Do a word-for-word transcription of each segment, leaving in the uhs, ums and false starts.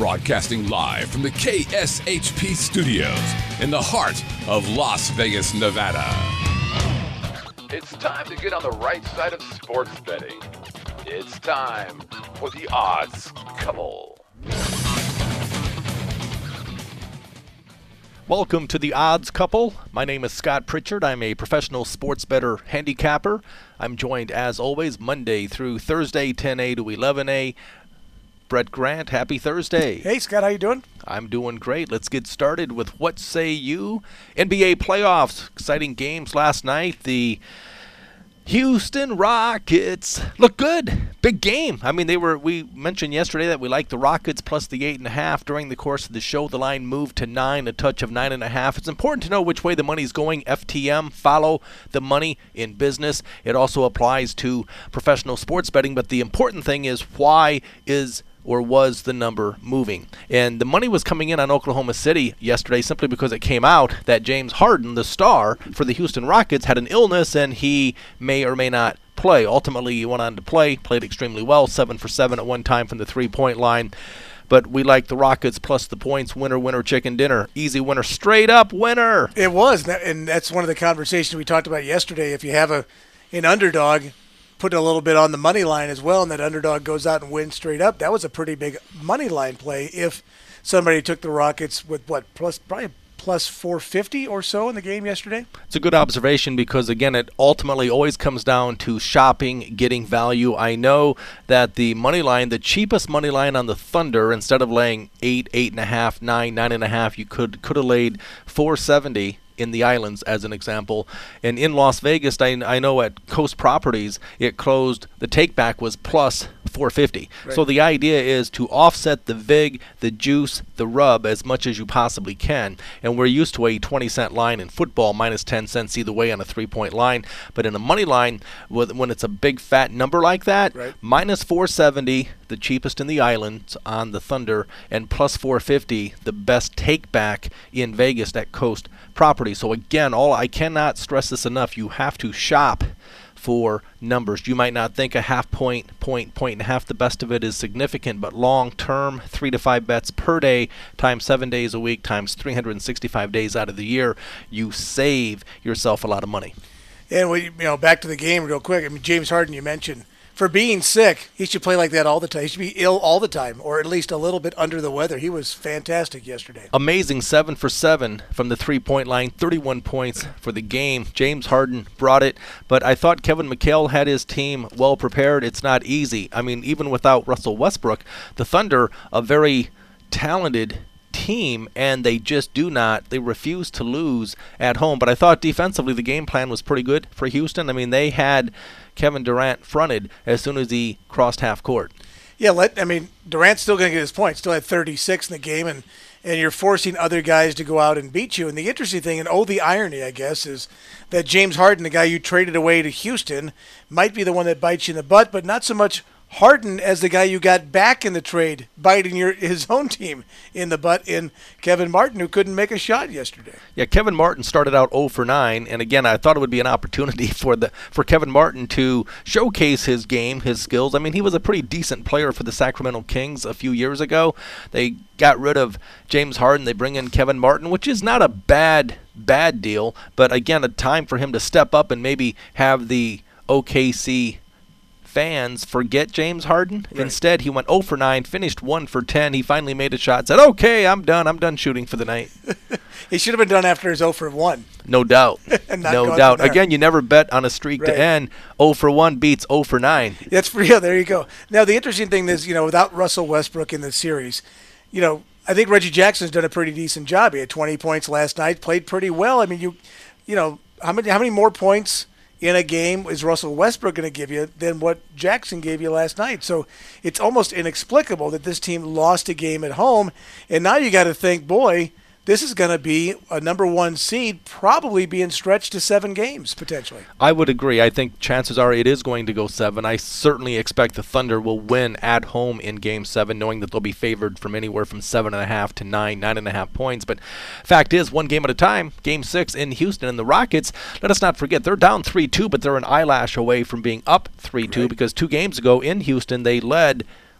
Broadcasting live from the K S H P studios in the heart of Las Vegas, Nevada. It's time to get on the right side of sports betting. It's time for the Odds Couple. Welcome to the Odds Couple. My name is Scott Pritchard. I'm a professional sports bettor handicapper. I'm joined, as always, Monday through Thursday, ten A to eleven A. Brett Grant, happy Thursday. Hey, Scott, how you doing? I'm doing great. Let's get started with What Say You? N B A playoffs. Exciting games last night. The Houston Rockets look good. Big game. I mean, they were. We mentioned yesterday that we like the Rockets plus the eight and a half. During the course of the show, the line moved to nine, a touch of nine and a half. It's important to know which way the money's going. F T M, follow the money in business. It also applies to professional sports betting. But the important thing is, why is or was the number moving? And the money was coming in on Oklahoma City yesterday simply because it came out that James Harden, the star for the Houston Rockets, had an illness and he may or may not play. Ultimately, he went on to play, played extremely well, seven for seven at one time from the three-point line. But we like the Rockets plus the points. Winner, winner, chicken dinner. Easy winner, straight up winner. It was, and that's one of the conversations we talked about yesterday. If you have a an underdog, put a little bit on the money line as well, and that underdog goes out and wins straight up. That was a pretty big money line play if somebody took the Rockets with, what, plus probably plus four fifty or so in the game yesterday. It's a good observation because, again, it ultimately always comes down to shopping, getting value. I know that the money line, the cheapest money line on the Thunder, instead of laying eight, eight and a half, nine, nine and a half, you could could have laid four seventy in the islands, as an example. And in Las Vegas, I, I know at Coast Properties, it closed, the take-back was plus four fifty. Right. So the idea is to offset the vig, the juice, the rub as much as you possibly can. And we're used to a twenty cent line in football, minus ten cents either way on a three-point line. But in a money line, when it's a big fat number like that, right, minus four seventy, the cheapest in the islands on the Thunder, and plus four fifty, the best take-back in Vegas at Coast Property. So again, all I cannot stress this enough, you have to shop for numbers. You might not think a half point, point, point and a half, the best of it is significant, but long term, three to five bets per day times seven days a week times three hundred sixty-five days out of the year, you save yourself a lot of money. And we, you know, back to the game real quick. I mean, James Harden, you mentioned, for being sick, he should play like that all the time. He should be ill all the time, or at least a little bit under the weather. He was fantastic yesterday. Amazing, seven for seven from the three-point line, thirty-one points for the game. James Harden brought it, but I thought Kevin McHale had his team well prepared. It's not easy. I mean, even without Russell Westbrook, the Thunder, a very talented team, and they just do not, they refuse to lose at home. But I thought defensively the game plan was pretty good for Houston. I mean, they had Kevin Durant fronted as soon as he crossed half court. Yeah, let I mean, Durant's still going to get his points. Still had thirty-six in the game, and, and you're forcing other guys to go out and beat you. And the interesting thing, and oh, the irony, I guess, is that James Harden, the guy you traded away to Houston, might be the one that bites you in the butt, but not so much Harden as the guy you got back in the trade, biting your his own team in the butt in Kevin Martin, who couldn't make a shot yesterday. Yeah, Kevin Martin started out zero for nine, and again, I thought it would be an opportunity for the for Kevin Martin to showcase his game, his skills. I mean, he was a pretty decent player for the Sacramento Kings a few years ago. They got rid of James Harden. They bring in Kevin Martin, which is not a bad, bad deal, but again, a time for him to step up and maybe have the O K C fans forget James Harden. Right. Instead, he went zero for nine, finished one for ten. He finally made a shot, said, okay, I'm done. I'm done shooting for the night. He should have been done after his zero for one. No doubt. No doubt. Again, you never bet on a streak right to end. zero for one beats zero for nine. That's for real. There you go. Now, the interesting thing is, you know, without Russell Westbrook in the series, you know, I think Reggie Jackson's done a pretty decent job. He had twenty points last night, played pretty well. I mean, you, you know, how many how many more points in a game is Russell Westbrook going to give you than what Jackson gave you last night? So it's almost inexplicable that this team lost a game at home, and now you got to think, boy, this is going to be a number one seed, probably being stretched to seven games, potentially. I would agree. I think chances are it is going to go seven. I certainly expect the Thunder will win at home in Game seven, knowing that they'll be favored from anywhere from seven and a half to nine, nine and a half points. But fact is, one game at a time, Game six in Houston. And the Rockets, let us not forget, they're down three two, but they're an eyelash away from being up three two, right, because two games ago in Houston, they led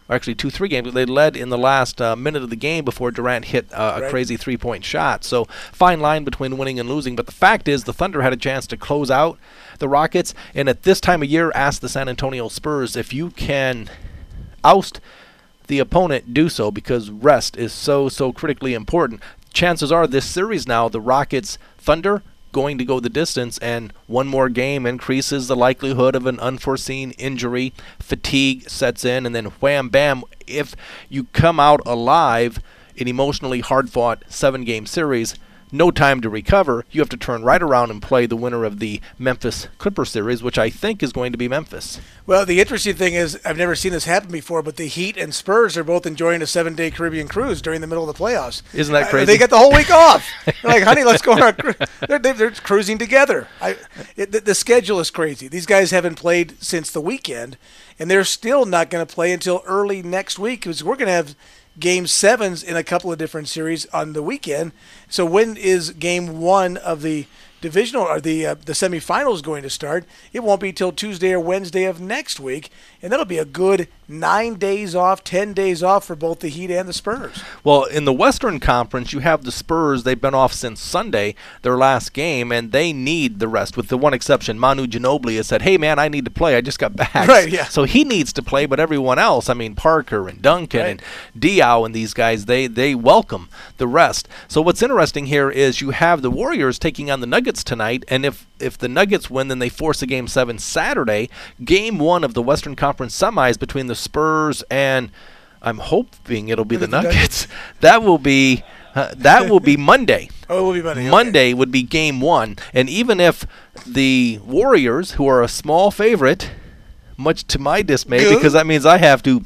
or actually two, three games. They led in the last uh, minute of the game before Durant hit uh, a Right. crazy three-point shot. So fine line between winning and losing. But the fact is the Thunder had a chance to close out the Rockets. And at this time of year, ask the San Antonio Spurs if you can oust the opponent, do so, because rest is so, so critically important. Chances are this series now, the Rockets Thunder going to go the distance, and one more game increases the likelihood of an unforeseen injury. Fatigue sets in, and then wham bam, if you come out alive in emotionally hard-fought seven-game series, no time to recover. You have to turn right around and play the winner of the Memphis Clippers series, which I think is going to be Memphis. Well, the interesting thing is, I've never seen this happen before, but the Heat and Spurs are both enjoying a seven-day Caribbean cruise during the middle of the playoffs. Isn't that Uh, crazy? they get the whole week off. They're like, honey, let's go on a cruise. They're, they're, they're cruising together. I, it, the, the schedule is crazy. These guys haven't played since the weekend, and they're still not going to play until early next week, because we're going to have game sevens in a couple of different series on the weekend. So when is game one of the divisional or the uh, the semifinals going to start? It won't be till Tuesday or Wednesday of next week, and that'll be a good nine days off, ten days off for both the Heat and the Spurs. Well, in the Western Conference, you have the Spurs. They've been off since Sunday, their last game, and they need the rest, with the one exception. Manu Ginobili has said, hey, man, I need to play. I just got back. Right, yeah. So he needs to play, but everyone else, I mean, Parker and Duncan Right. and Diaw and these guys, they, they welcome the rest. So what's interesting here is you have the Warriors taking on the Nuggets tonight, and if, if the Nuggets win, then they force a Game seven Saturday. Game one of the Western Conference semis between the Spurs and I'm hoping it'll be the The Nuggets. That will be uh, that will be Monday. Oh, it will be Monday. okay. Monday would be game one. And even if the Warriors, who are a small favorite, much to my dismay, Good. because that means I have to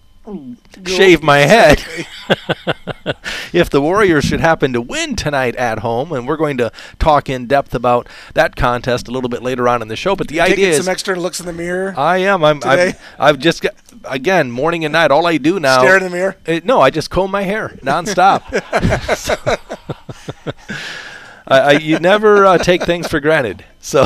shave my head. If the Warriors should happen to win tonight at home, and we're going to talk in depth about that contest a little bit later on in the show, but the Taking idea is some extra looks in the mirror. I am. I'm. Today? I've, I've just got again morning and night. All I do now. Stare in the mirror? Uh, no, I just comb my hair nonstop. So, I, I, you never uh, take things for granted. So,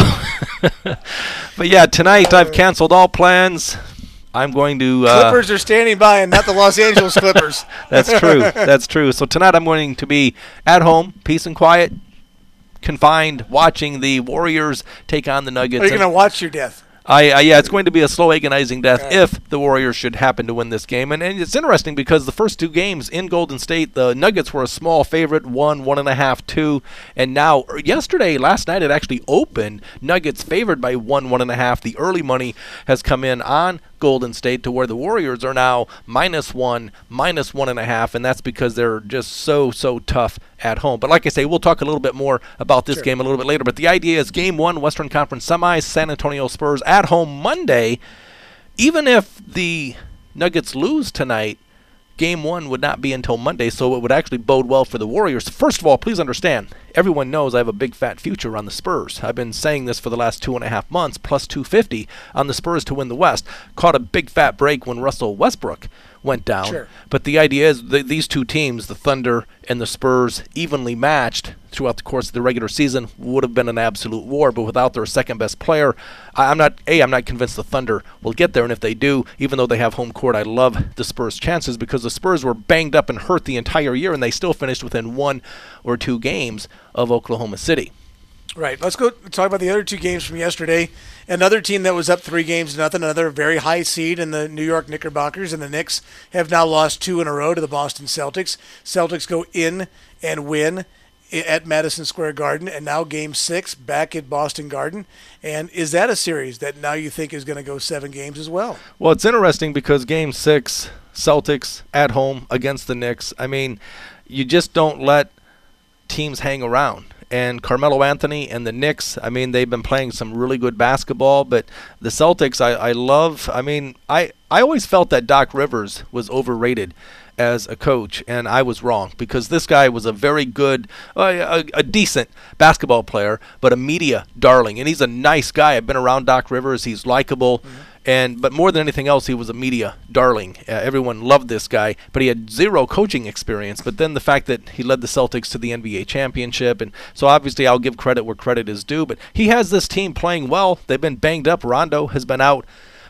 but yeah, tonight I've canceled all plans. I'm going to. Uh, Clippers are standing by, and not the Los Angeles Clippers. That's true. That's true. So tonight I'm going to be at home, peace and quiet, confined, watching the Warriors take on the Nuggets. Are you And- going to watch your death? I, I yeah, it's going to be a slow agonizing death Right. if the Warriors should happen to win this game. And, and it's interesting because the first two games in Golden State, the Nuggets were a small favorite, one, one and a half, two, and now er, yesterday, last night, it actually opened. Nuggets favored by one, one and a half. The early money has come in on Golden State to where the Warriors are now minus one, minus one and a half, and that's because they're just so so tough at home. But like I say, we'll talk a little bit more about this Sure. game a little bit later. But the idea is game one, Western Conference semis, San Antonio Spurs at home Monday. Even if the Nuggets lose tonight, game one would not be until Monday, so it would actually bode well for the Warriors. First of all, please understand, everyone knows I have a big fat future on the Spurs. I've been saying this for the last two and a half months, plus two fifty on the Spurs to win the West. Caught a big fat break when Russell Westbrook went down. Sure. But the idea is th- these two teams, the Thunder and the Spurs, evenly matched throughout the course of the regular season, would have been an absolute war. But without their second best player, I- I'm not a I'm not convinced the Thunder will get there. And if they do, even though they have home court, I love the Spurs' chances because the Spurs were banged up and hurt the entire year, and they still finished within one or two games of Oklahoma City. Right. Let's go talk about the other two games from yesterday. Another team that was up three games to nothing, another very high seed in the New York Knickerbockers, and the Knicks have now lost two in a row to the Boston Celtics. Celtics go in and win i- at Madison Square Garden, and now game six back at Boston Garden. And is that a series that now you think is going to go seven games as well? Well, it's interesting because game six, Celtics at home against the Knicks. I mean, you just don't let teams hang around. And Carmelo Anthony and the Knicks, I mean, they've been playing some really good basketball. But the Celtics, I, I love. I mean, I, I always felt that Doc Rivers was overrated as a coach, and I was wrong because this guy was a very good, uh, a, a decent basketball player, but a media darling. And he's a nice guy. I've been around Doc Rivers. He's likable. Mm-hmm. And but more than anything else, he was a media darling. Uh, everyone loved this guy, but he had zero coaching experience. But then the fact that he led the Celtics to the N B A championship, and so obviously I'll give credit where credit is due. But he has this team playing well. They've been banged up. Rondo has been out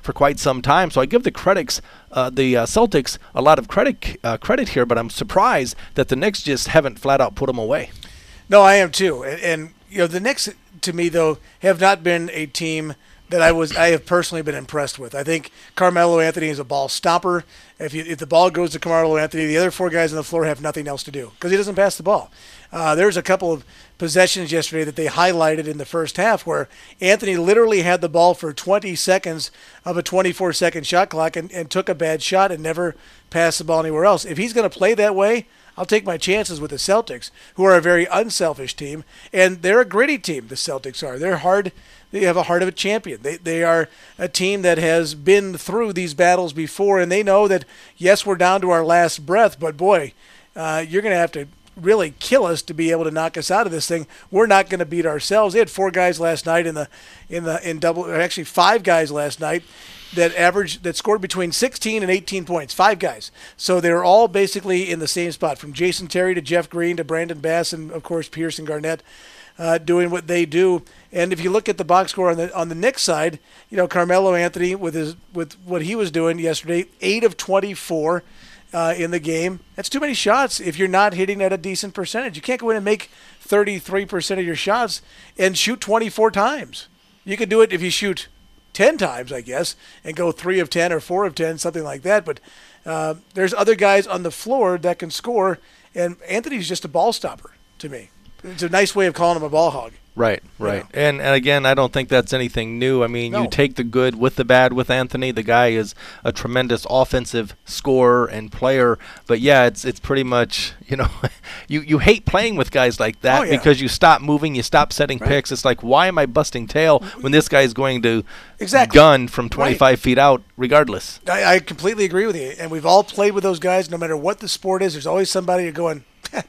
for quite some time. So I give the critics, uh, the uh, Celtics, a lot of credit uh, credit here, but I'm surprised that the Knicks just haven't flat out put them away. No, I am too. And, and you know, the Knicks, to me, though, have not been a team that I was I have personally been impressed with. I think Carmelo Anthony is a ball stopper. If you, if the ball goes to Carmelo Anthony, the other four guys on the floor have nothing else to do because he doesn't pass the ball. Uh, there's a couple of possessions yesterday that they highlighted in the first half where Anthony literally had the ball for twenty seconds of a twenty-four second shot clock and, and took a bad shot and never passed the ball anywhere else. If he's going to play that way, I'll take my chances with the Celtics, who are a very unselfish team, and they're a gritty team, the Celtics are. They're hard. They have a heart of a champion. They they are a team that has been through these battles before, and they know that, yes, we're down to our last breath, but, boy, uh, you're going to have to really kill us to be able to knock us out of this thing. We're not going to beat ourselves. They had four guys last night in the in the in double, or actually five guys last night that averaged that scored between sixteen and eighteen points. Five guys. So they're all basically in the same spot, from Jason Terry to Jeff Green to Brandon Bass and of course Pierce and Garnett, uh, doing what they do. And if you look at the box score on the on the Knicks side, you know, Carmelo Anthony with his with what he was doing yesterday, eight of twenty-four. Uh, in the game. That's too many shots if you're not hitting at a decent percentage. You can't go in and make thirty-three percent of your shots and shoot twenty-four times. You can do it if you shoot ten times, I guess, and go three of ten or four of ten, something like that. But uh, there's other guys on the floor that can score, and Anthony's just a ball stopper to me. It's a nice way of calling him a ball hog. Right, right. Yeah. And and again, I don't think that's anything new. I mean, no. You take the good with the bad with Anthony. The guy is a tremendous offensive scorer and player. But, yeah, it's it's pretty much, you know, you, you hate playing with guys like that oh, yeah. because you stop moving, you stop setting right. picks. It's like, why am I busting tail when this guy is going to exactly. gun from twenty-five right. feet out regardless? I, I completely agree with you. And we've all played with those guys. No matter what the sport is, there's always somebody going,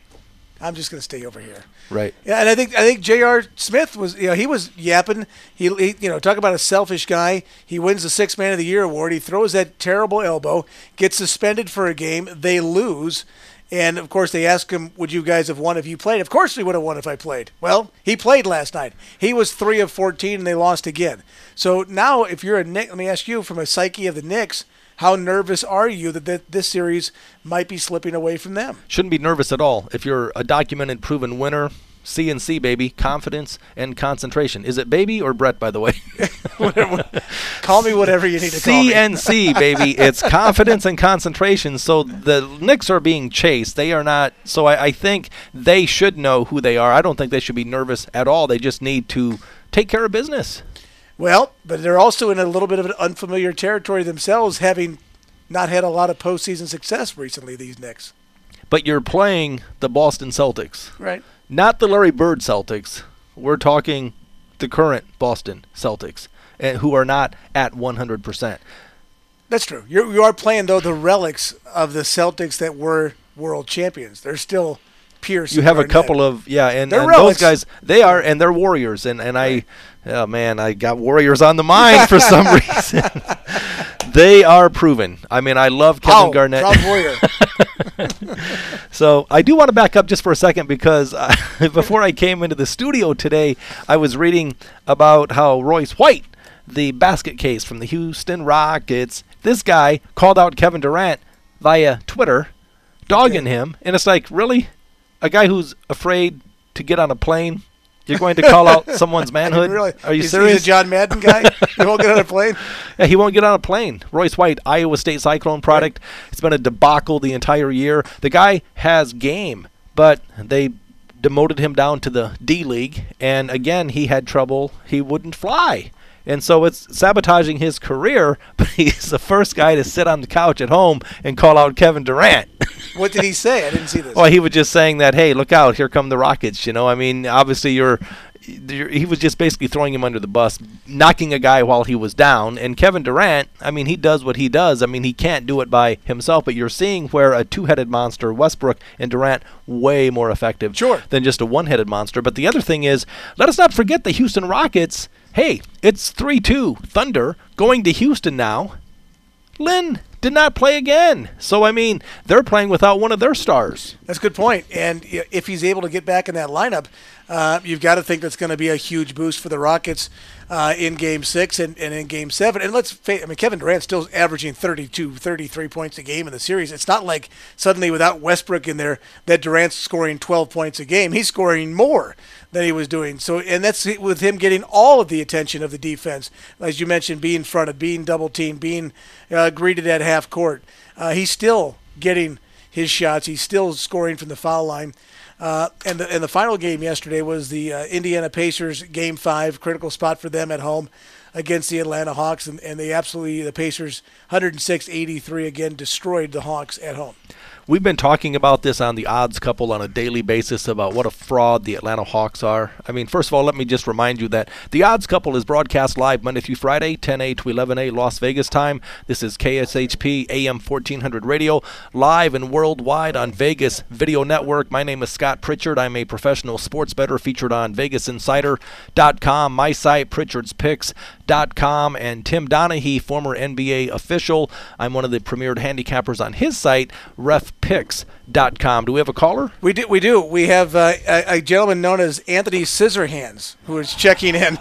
I'm just going to stay over here. Right. Yeah, and I think I think J R. Smith was, you know, he was yapping. He, he, you know, talk about a selfish guy. He wins the Sixth Man of the Year award. He throws that terrible elbow, gets suspended for a game. They lose, and of course they ask him, "Would you guys have won if you played?" Of course we would have won if I played. Well, he played last night. He was three of fourteen, and they lost again. So now, if you're a Knicks, let me ask you, from a psyche of the Knicks, how nervous are you that th- this series might be slipping away from them? Shouldn't be nervous at all. If you're a documented, proven winner, C and C, baby, confidence and concentration. Is it baby or Brett, by the way? Call me whatever you need to call me. C and C, baby. It's confidence and concentration. So the Knicks are being chased. They are not. So I, I think they should know who they are. I don't think they should be nervous at all. They just need to take care of business. Well, but they're also in a little bit of an unfamiliar territory themselves, having not had a lot of postseason success recently, these Knicks. But you're playing the Boston Celtics. Right. Not the Larry Bird Celtics. We're talking the current Boston Celtics, and who are not at one hundred percent. That's true. You're, you are playing, though, the relics of the Celtics that were world champions. They're still Pierce. You have a couple of, yeah, and, and those guys, they are, and they're Warriors. And, and I, oh, man, I got Warriors on the mind for some reason. They are proven. I mean, I love Kevin oh, Garnett. Proud Warrior. So I do want to back up just for a second because uh, before I came into the studio today, I was reading about how Royce White, the basket case from the Houston Rockets, this guy called out Kevin Durant via Twitter, dogging him. And it's like, really? A guy who's afraid to get on a plane? You're going to call out someone's manhood? Really? Are you he's, serious? He's a John Madden guy? He won't get on a plane? Yeah, he won't get on a plane. Royce White, Iowa State Cyclone product. Right. It's been a debacle the entire year. The guy has game, but they demoted him down to the D League, and again, he had trouble. He wouldn't fly. And so it's sabotaging his career, but he's the first guy to sit on the couch at home and call out Kevin Durant. What did he say? I didn't see this. Well, he was just saying that, hey, look out, here come the Rockets. You know, I mean, obviously you're, you're he was just basically throwing him under the bus, knocking a guy while he was down. And Kevin Durant, I mean, he does what he does. I mean, he can't do it by himself, but you're seeing where a two-headed monster, Westbrook and Durant, way more effective sure. than just a one-headed monster. But the other thing is, let us not forget the Houston Rockets. Hey, it's three two Thunder going to Houston now. Lynn did not play again. So, I mean, they're playing without one of their stars. That's a good point. And if he's able to get back in that lineup, uh, you've got to think that's going to be a huge boost for the Rockets uh, in Game six and, and in Game seven. And let's face I mean, Kevin Durant's still averaging thirty-two, thirty-three points a game in the series. It's not like suddenly without Westbrook in there that Durant's scoring twelve points a game. He's scoring more than he was doing. So, and that's with him getting all of the attention of the defense. As you mentioned, being fronted, being double-teamed, being uh, greeted at half court. Uh, he's still getting his shots. He's still scoring from the foul line. Uh, and, the, and the final game yesterday was the uh, Indiana Pacers Game five, critical spot for them at home against the Atlanta Hawks. And, and they absolutely, the Pacers, one oh six eighty-three, again, destroyed the Hawks at home. We've been talking about this on the Odds Couple on a daily basis about what a fraud the Atlanta Hawks are. I mean, first of all, let me just remind you that the Odds Couple is broadcast live Monday through Friday, ten a to eleven a Las Vegas time. This is K S H P A M fourteen hundred radio, live and worldwide on Vegas Video Network. My name is Scott Pritchard. I'm a professional sports bettor featured on Vegas Insider dot com, my site, Pritchard's Picks dot com, and Tim Donaghy, former N B A official. I'm one of the premiered handicappers on his site, Ref Picks dot com. Do we have a caller? We do. We do. We have uh, a, a gentleman known as Anthony Scissorhands who is checking in.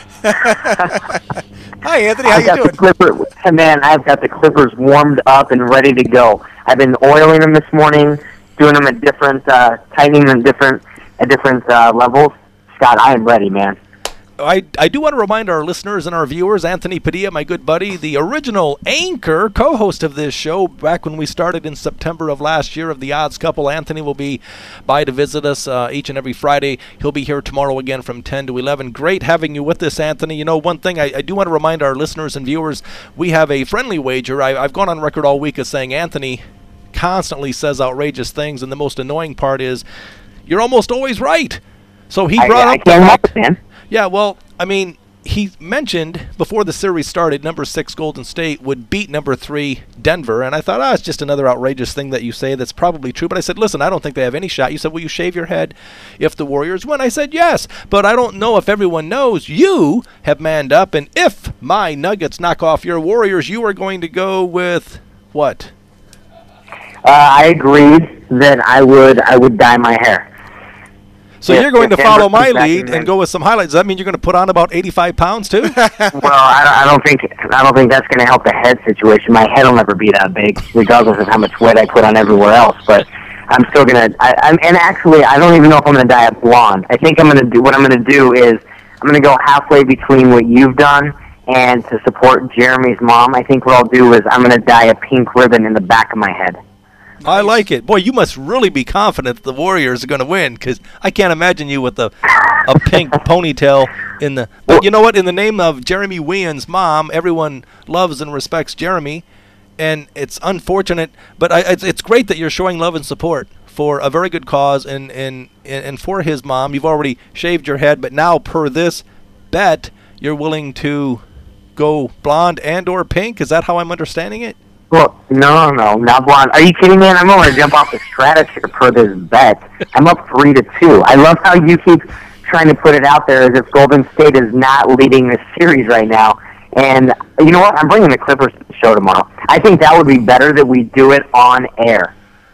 Hi, Anthony. How I've you got doing? The Clipper, hey, man, I've got the Clippers warmed up and ready to go. I've been oiling them this morning, doing them at different, uh, tightening them different at different uh, levels. Scott, I am ready, man. I, I do want to remind our listeners and our viewers, Anthony Padilla, my good buddy, the original anchor, co-host of this show back when we started in September of last year of the Odds Couple. Anthony will be by to visit us uh, each and every Friday. He'll be here tomorrow again from ten to eleven. Great having you with us, Anthony. You know, one thing I, I do want to remind our listeners and viewers, we have a friendly wager. I, I've gone on record all week as saying Anthony constantly says outrageous things, and the most annoying part is you're almost always right. So he brought I, up I can't the help fact, it, man. Yeah, well, I mean, he mentioned before the series started, number six Golden State would beat number three Denver, and I thought, ah, it's just another outrageous thing that you say that's probably true. But I said, listen, I don't think they have any shot. You said, will you shave your head if the Warriors win? I said, yes, but I don't know if everyone knows you have manned up, and if my Nuggets knock off your Warriors, you are going to go with what? Uh, I agreed that I would I would dye my hair. So Yes, you're going to if follow Denver my comes back lead and and wins. go with some highlights. Does that mean you're going to put on about eighty-five pounds too? Well, I, I don't think I don't think that's going to help the head situation. My head will never be that big, regardless of how much weight I put on everywhere else. But I'm still gonna. I, I'm and actually, I don't even know if I'm going to dye it blonde. I think I'm going to do what I'm going to do is I'm going to go halfway between what you've done and to support Jeremy's mom. I think what I'll do is I'm going to dye a pink ribbon in the back of my head. I like it. Boy, you must really be confident that the Warriors are going to win, because I can't imagine you with a, a pink ponytail in the... But you know what? In the name of Jeremy Wien's mom, everyone loves and respects Jeremy, and it's unfortunate, but I, it's, it's great that you're showing love and support for a very good cause, and, and, and for his mom. You've already shaved your head, but now per this bet, you're willing to go blonde and or pink? Is that how I'm understanding it? Well, no, no, not blonde. Are you kidding, man? I'm going to jump off the stratosphere for this bet. I'm up three to two. I love how you keep trying to put it out there as if Golden State is not leading this series right now. And you know what? I'm bringing the Clippers to the show tomorrow. I think that would be better that we do it on air.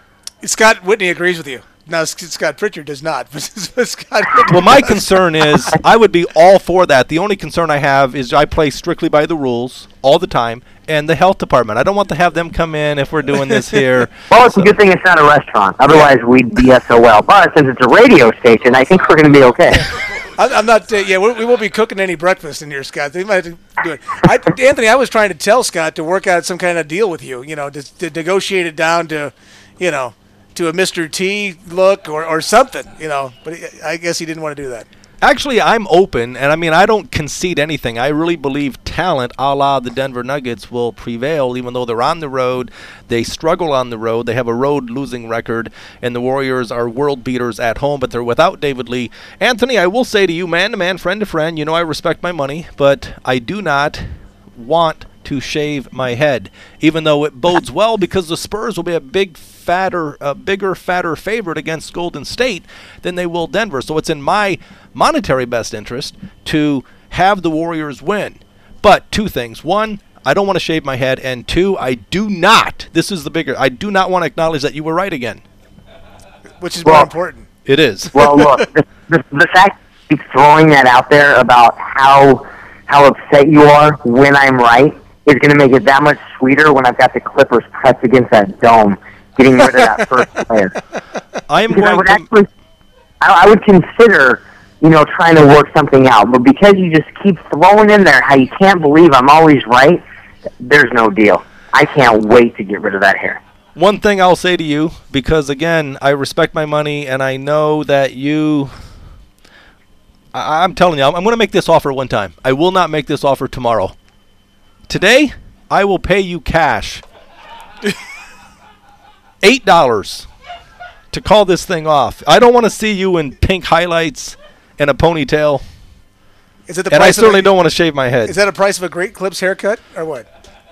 Scott Whitney agrees with you. No, Scott Pritchard does not. Scott Whitney Well, my does. concern is I would be all for that. The only concern I have is I play strictly by the rules all the time, and the health department. I don't want to have them come in if we're doing this here. Well, it's a good thing it's not a restaurant. Otherwise, we'd be S O L. But since it's a radio station, I think we're going to be okay. I- I'm not. Uh, yeah, we we won't be cooking any breakfast in here, Scott. They might have to do it. I, Anthony, I was trying to tell Scott to work out some kind of deal with you. You know, to, to negotiate it down to, you know, to a Mister T look or, or something. You know, but he, I guess he didn't want to do that. Actually, I'm open, and I mean, I don't concede anything. I really believe talent, a la the Denver Nuggets, will prevail, even though they're on the road. They struggle on the road. They have a road losing record, and the Warriors are world beaters at home, but they're without David Lee. Anthony, I will say to you, man to man, friend to friend, you know I respect my money, but I do not want to shave my head, even though it bodes well because the Spurs will be a big, fatter, uh, bigger, fatter favorite against Golden State than they will Denver. So it's in my monetary best interest to have the Warriors win. But two things. One, I don't want to shave my head. And two, I do not, this is the bigger, I do not want to acknowledge that you were right again. Which is well, more important. It is. Well, look, the, the, the fact you keep throwing that out there about how how upset you are when I'm right is going to make it that much sweeter when I've got the Clippers pressed against that dome, getting rid of that first player. I am because going I would to... actually, I, I would consider, you know, trying to work something out. But because you just keep throwing in there how you can't believe I'm always right, there's no deal. I can't wait to get rid of that hair. One thing I'll say to you, because, again, I respect my money, and I know that you... I, I'm telling you, I'm, I'm going to make this offer one time. I will not make this offer tomorrow. Today, I will pay you cash. eight dollars to call this thing off. I don't want to see you in pink highlights and a ponytail. Is it the and I price certainly of a, don't want to shave my head. Is that a price of a Great Clips haircut or what?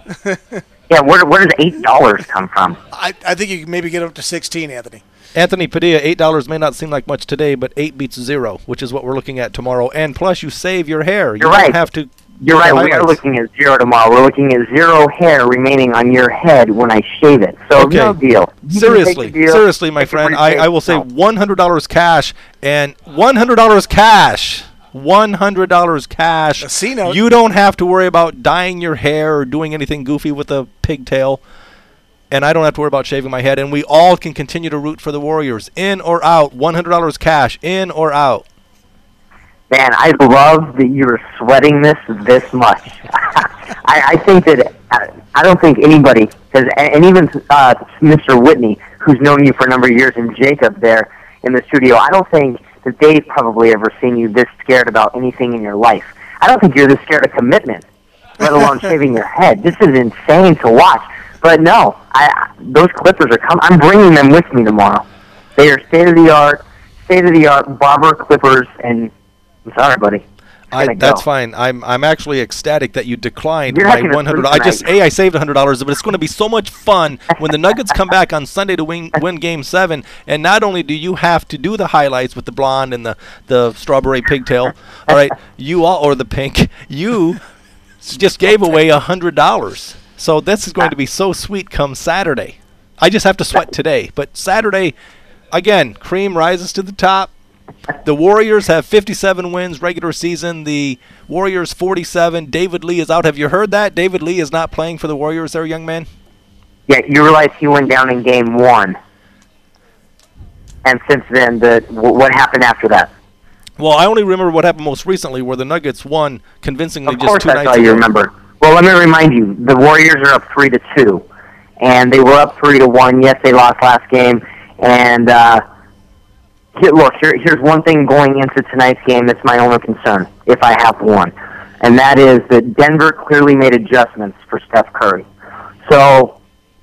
Yeah, where where does eight dollars come from? I, I think you can maybe get up to sixteen, Anthony. Anthony Padilla, eight dollars may not seem like much today, but eight beats zero, which is what we're looking at tomorrow. And plus, you save your hair. You You're don't right. have to. You're right. We are looking at zero tomorrow. We're looking at zero hair remaining on your head when I shave it. So Okay. no deal. You Seriously, can take the deal, seriously, my take the friend, I, briefcase. I will say No. one hundred dollars cash and one hundred dollars cash. one hundred dollars cash. A C note. You don't have to worry about dyeing your hair or doing anything goofy with a pigtail. And I don't have to worry about shaving my head. And we all can continue to root for the Warriors. In or out, one hundred dollars cash, in or out. Man, I love that you're sweating this this much. I, I think that uh, I don't think anybody has, and even uh, Mister Whitney, who's known you for a number of years, and Jacob there in the studio, I don't think that they've probably ever seen you this scared about anything in your life. I don't think you're this scared of commitment, let alone shaving your head. This is insane to watch. But no, I, those Clippers are coming. I'm bringing them with me tomorrow. They are state of the art, state of the art barber Clippers, and I'm sorry, buddy. I, Go. that's fine. I'm I'm actually ecstatic that you declined You're my not gonna one hundred. sleep I just tonight. a I saved one hundred dollars, but it's going to be so much fun when the Nuggets come back on Sunday to win win Game Seven. And not only do you have to do the highlights with the blonde and the the strawberry pigtail, all right, you all or the pink, you just gave away a hundred dollars. So this is going to be so sweet come Saturday. I just have to sweat today, but Saturday, again, cream rises to the top. The Warriors have fifty-seven wins regular season. The Warriors forty-seven. David Lee is out. Have you heard that? David Lee is not playing for the Warriors there, young man? Yeah, you realize he went down in game one. And since then, the w- what happened after that? Well, I only remember what happened most recently where the Nuggets won convincingly Of just course, two that's nights all ago. you remember. Well, let me remind you, the Warriors are up three to two, and they were up three to one. Yes, they lost last game, and uh, here, look, here, here's one thing going into tonight's game that's my only concern, if I have one, and that is that Denver clearly made adjustments for Steph Curry. So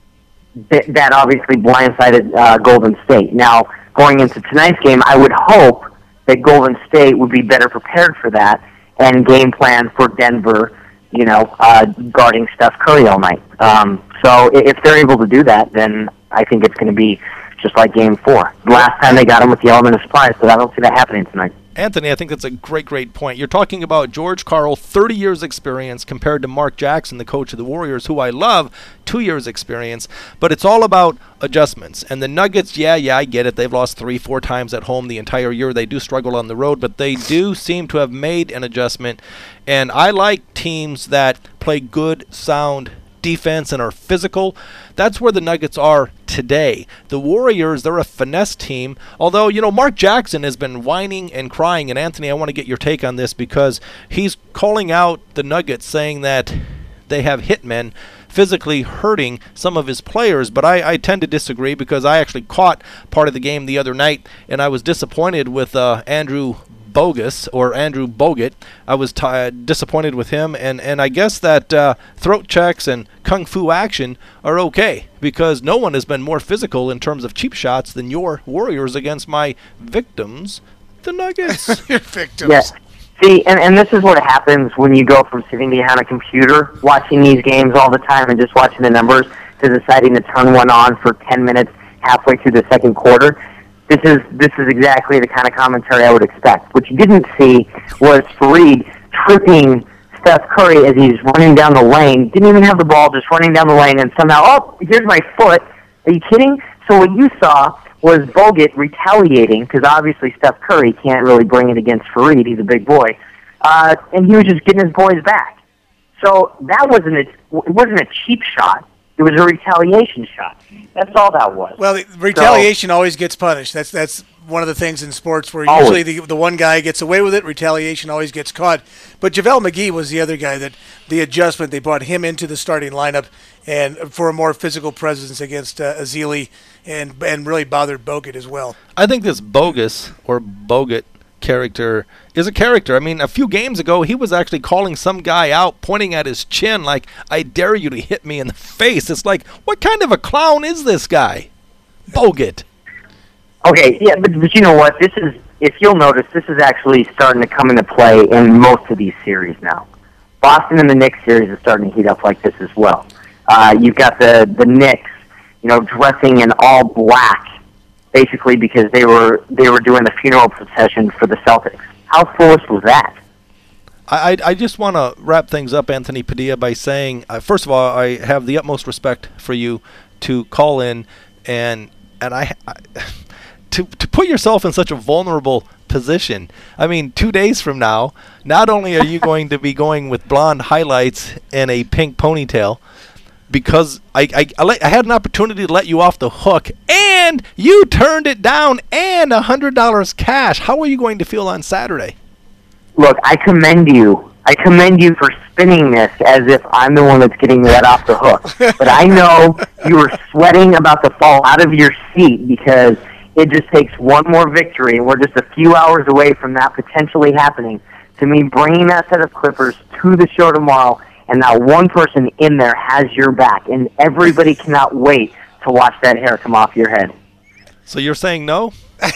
th- that obviously blindsided uh, Golden State. Now, going into tonight's game, I would hope that Golden State would be better prepared for that and game plan for Denver, you know, uh, guarding Steph Curry all night. Um, so i- if they're able to do that, then I think it's going to be just like Game Four. Last time they got him with the element of surprise, but I don't see that happening tonight. Anthony, I think that's a great, great point. You're talking about George Karl, thirty years experience compared to Mark Jackson, the coach of the Warriors, who I love, two years experience. But it's all about adjustments. And the Nuggets, yeah, yeah, I get it. They've lost three, four times at home the entire year. They do struggle on the road, but they do seem to have made an adjustment. And I like teams that play good, sound defense and are physical. That's where the Nuggets are today. The Warriors, they're a finesse team. Although, you know, Mark Jackson has been whining and crying. And Anthony, I want to get your take on this because he's calling out the Nuggets saying that they have hitmen physically hurting some of his players. But I, I tend to disagree because I actually caught part of the game the other night and I was disappointed with uh, Andrew Bogus or Andrew Bogut. I was t- uh, disappointed with him, and, and I guess that uh, throat checks and kung fu action are okay because no one has been more physical in terms of cheap shots than your Warriors against my victims, the Nuggets. Your victims. Yeah. See, and, and this is what happens when you go from sitting behind a computer, watching these games all the time and just watching the numbers, to deciding to turn one on for ten minutes halfway through the second quarter. This is this is exactly the kind of commentary I would expect. What you didn't see was Fareed tripping Steph Curry as he's running down the lane. Didn't even have the ball, just running down the lane, and somehow, oh, here's my foot. Are you kidding? So what you saw was Bogut retaliating, because obviously Steph Curry can't really bring it against Fareed. He's a big boy. Uh, and he was just getting his boys back. So that wasn't a, it wasn't a cheap shot. It was a retaliation shot. That's all that was. Well, the retaliation so, always gets punished. That's that's one of the things in sports where always. usually the the one guy gets away with it. Retaliation always gets caught. But JaVale McGee was the other guy that the adjustment, they brought him into the starting lineup and for a more physical presence against uh, Ezeli and and really bothered Bogut as well. I think this Bogus or Bogut character is a character. I mean, a few games ago, he was actually calling some guy out, pointing at his chin like, I dare you to hit me in the face. It's like, what kind of a clown is this guy? Bogut. Okay, yeah, but, but you know what? This is, if you'll notice, this is actually starting to come into play in most of these series now. Boston and the Knicks series is starting to heat up like this as well. Uh, you've got the, the Knicks, you know, dressing in all black, basically because they were they were doing the funeral procession for the Celtics. How foolish was that? I, I just want to wrap things up, Anthony Padilla, by saying, uh, first of all, I have the utmost respect for you to call in and and I, I to to put yourself in such a vulnerable position. I mean, two days from now, not only are you going to be going with blonde highlights and a pink ponytail, because I, I, I, let, I had an opportunity to let you off the hook, and you turned it down, and one hundred dollars cash. How are you going to feel on Saturday? Look, I commend you. I commend you for spinning this as if I'm the one that's getting let off the hook. But I know you were sweating about to fall out of your seat because it just takes one more victory, and we're just a few hours away from that potentially happening, to me bringing that set of Clippers to the show tomorrow. And not one person in there has your back, and everybody cannot wait to watch that hair come off your head. So you're saying no?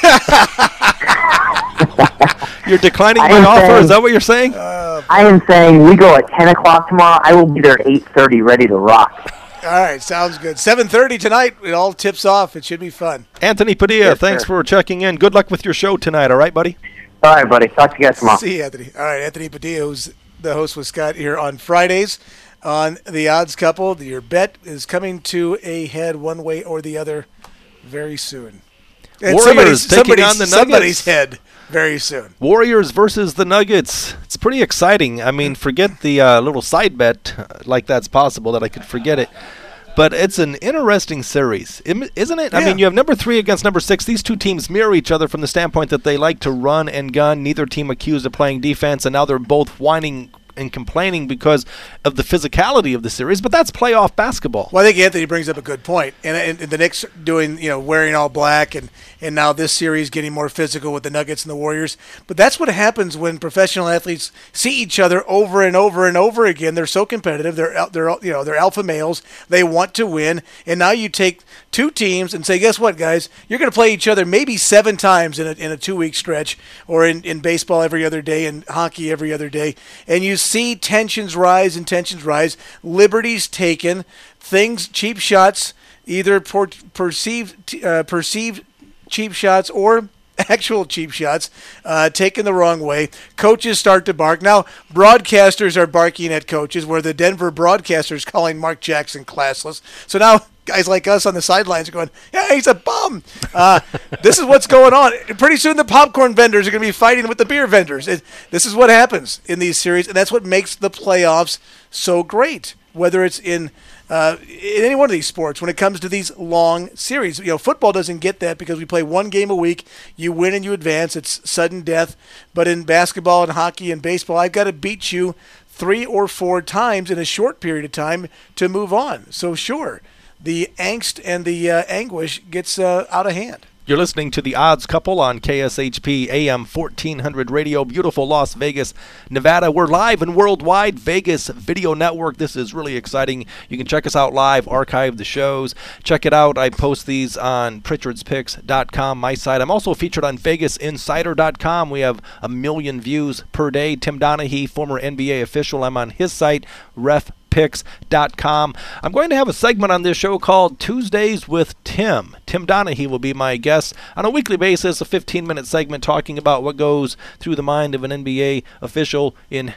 You're declining my offer? Saying, is that what you're saying? Uh, I am saying we go at ten o'clock tomorrow. I will be there at eight thirty ready to rock. All right, sounds good. seven thirty tonight, it all tips off. It should be fun. Anthony Padilla, yes, thanks sir. for checking in. Good luck with your show tonight, all right, buddy? All right, buddy. Talk to you guys tomorrow. See you, Anthony. All right, Anthony Padilla, who's the host with Scott here on Fridays on The Odds Couple. Your bet is coming to a head one way or the other very soon. And Warriors taking somebody's, on the Nuggets. Somebody's head very soon. Warriors versus the Nuggets. It's pretty exciting. I mean, forget the uh, little side bet, uh, like that's possible that I could forget it. But it's an interesting series, isn't it? Yeah. I mean, you have number three against number six. These two teams mirror each other from the standpoint that they like to run and gun. Neither team accused of playing defense, and now they're both whining and complaining because of the physicality of the series, but that's playoff basketball. Well, I think Anthony brings up a good point. And, and, and the Knicks doing, you know, wearing all black, and, and now this series getting more physical with the Nuggets and the Warriors. But that's what happens when professional athletes see each other over and over and over again. They're so competitive. They're they're you know they're alpha males. They want to win. And now you take two teams and say, guess what, guys? You're going to play each other maybe seven times in a in a two week stretch, or in, in baseball every other day, and hockey every other day, and you see tensions rise and tensions rise, liberties taken, things, cheap shots, either per, perceived uh, perceived cheap shots or actual cheap shots uh, taken the wrong way. Coaches start to bark. Now, broadcasters are barking at coaches, where the Denver broadcasters calling Mark Jackson classless. So now guys like us on the sidelines are going, yeah, he's a bum. Uh, this is what's going on. Pretty soon the popcorn vendors are going to be fighting with the beer vendors. It, this is what happens in these series, and that's what makes the playoffs so great, whether it's in uh, in any one of these sports when it comes to these long series. You know, football doesn't get that because we play one game a week. You win and you advance. It's sudden death. But in basketball and hockey and baseball, I've got to beat you three or four times in a short period of time to move on. So sure, the angst and the uh, anguish gets uh, out of hand. You're listening to The Odds Couple on K S H P A M fourteen hundred Radio, beautiful Las Vegas, Nevada. We're live and worldwide, Vegas Video Network. This is really exciting. You can check us out live, archive the shows. Check it out. I post these on Pritchards Picks dot com, my site. I'm also featured on Vegas Insider dot com. We have a million views per day. Tim Donaghy, former N B A official. I'm on his site, Ref Picks dot com. I'm going to have a segment on this show called Tuesdays with Tim. Tim Donaghy will be my guest on a weekly basis, a fifteen minute segment talking about what goes through the mind of an N B A official in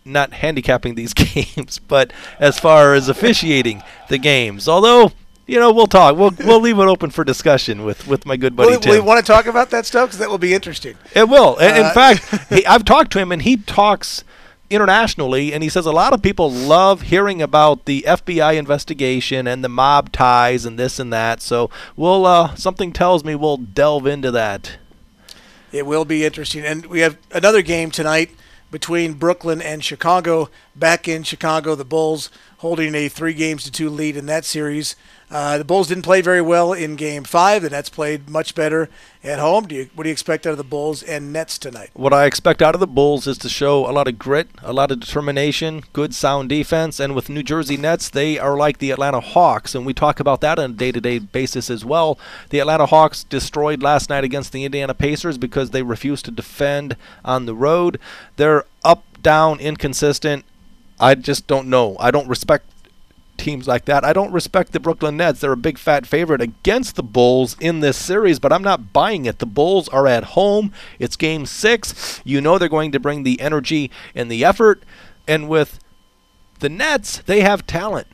not handicapping these games, but as far as officiating the games. Although, you know, we'll talk. We'll we'll leave it open for discussion with, with my good buddy will, Tim. will you want to talk about that stuff? Because that will be interesting. It will. In, Uh, in fact, he, I've talked to him, and he talks internationally, and he says a lot of people love hearing about the F B I investigation and the mob ties and this and that. So we'll uh, something tells me we'll delve into that. It will be interesting. And we have another game tonight between Brooklyn and Chicago. Back in Chicago, the Bulls holding a three games to two lead in that series. Uh, the Bulls didn't play very well in Game Five. The Nets played much better at home. Do you, what do you expect out of the Bulls and Nets tonight? What I expect out of the Bulls is to show a lot of grit, a lot of determination, good sound defense, and with New Jersey Nets, they are like the Atlanta Hawks, and we talk about that on a day-to-day basis as well. The Atlanta Hawks destroyed last night against the Indiana Pacers because they refused to defend on the road. They're up, down, inconsistent. I just don't know. I don't respect teams like that. I don't respect the Brooklyn Nets. They're a big fat favorite against the Bulls in this series, but I'm not buying it. The Bulls are at home. It's game six. You know they're going to bring the energy and the effort. And with the Nets, they have talent.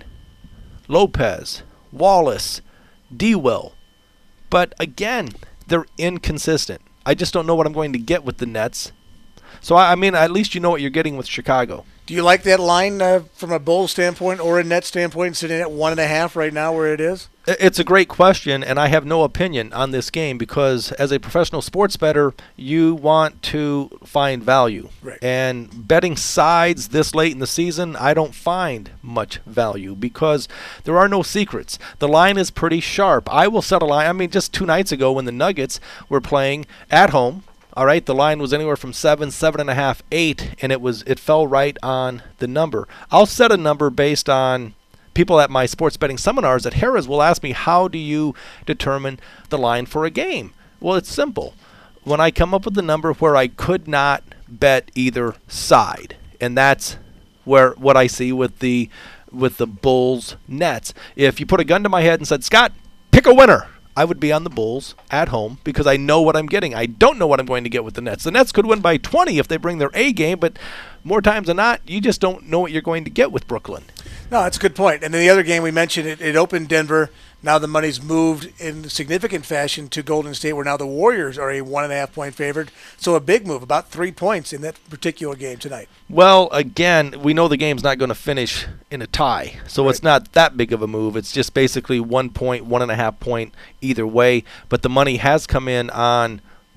Lopez, Wallace, D-Will. But again, they're inconsistent. I just don't know what I'm going to get with the Nets. So, I, I mean, at least you know what you're getting with Chicago. Do you like that line uh, from a Bulls standpoint or a Nets standpoint, sitting at one and a half right now where it is? It's a great question, and I have no opinion on this game because as a professional sports bettor, you want to find value. Right. And betting sides this late in the season, I don't find much value because there are no secrets. The line is pretty sharp. I will set a line. I mean, just two nights ago when the Nuggets were playing at home, all right, the line was anywhere from seven, seven and a half, eight, and it was it fell right on the number. I'll set a number based on people at my sports betting seminars at Harrah's will ask me, how do you determine the line for a game? Well, it's simple. When I come up with a number where I could not bet either side, and that's where what I see with the with the Bulls Nets. If you put a gun to my head and said, Scott, pick a winner, I would be on the Bulls at home because I know what I'm getting. I don't know what I'm going to get with the Nets. The Nets could win by twenty if they bring their A game, but more times than not, you just don't know what you're going to get with Brooklyn. No, that's a good point. And then the other game we mentioned, it, it opened Denver. Now the money's moved in significant fashion to Golden State, where now the Warriors are a one and a half point favorite. So a big move, about three points in that particular game tonight. Well, again, we know the game's not going to finish in a tie, so right. It's not that big of a move. It's just basically one point, one and a half point either way. But the money has come in on